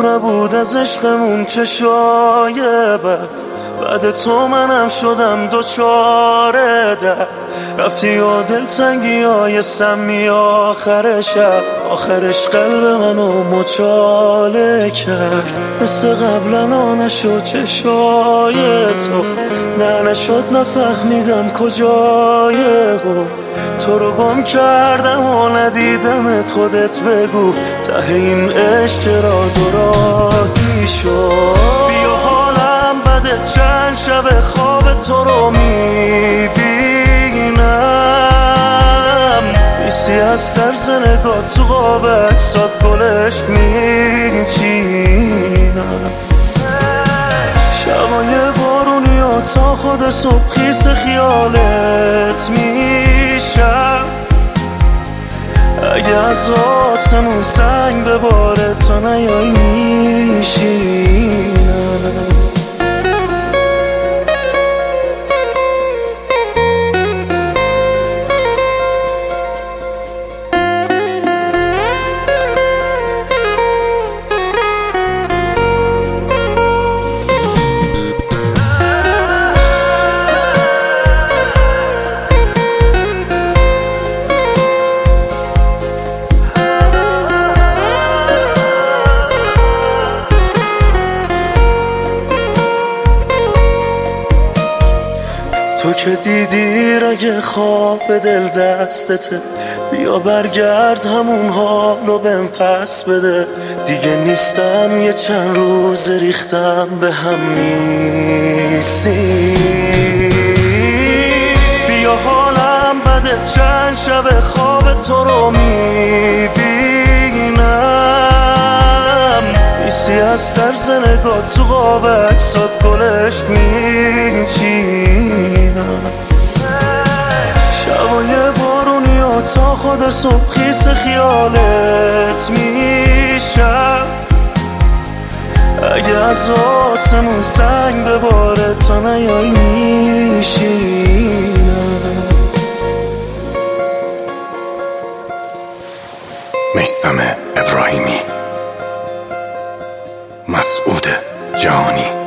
نبود از عشقمون چشای بعد تو منم شدم دوچار درد. رفتی و دلتنگی های سمی آخر شب، آخرش قلب منو مچاله کرد. مثل قبلا نشد چشای تو، نه نشد نفهمیدم کجای هم. تو رو گم کردم و ندیدمت، خودت بگو ته این عشق چرا دوراهی شد. بیا حالم بده، چند شب خواب تو رو میبینم، نیستی از سرز نگاه تو قاب عکسات گلش میچینم. شبای بارونی و تا خود صبح خیس خیالت میشم. اگه از آسمون سنگ بباره تا نیایی میشینم. تو که دیدی رگ خواب دل دستته، بیا برگرد همون حالو بهم پس بده. دیگه نیستم یه چند روز ریختم به هم نیستی. بیا حالم بده، چند شب خواب تو رو میبینم، نیستی از سرز نگاه تو قاب عکسات گلش میچینم. شبای بارونی و تا خود صبح خیس خیالت میشم. اگه از آسمون سنگ بباره تا نیایی میشینم. میثم ابراهیمی، مسعود جهانی.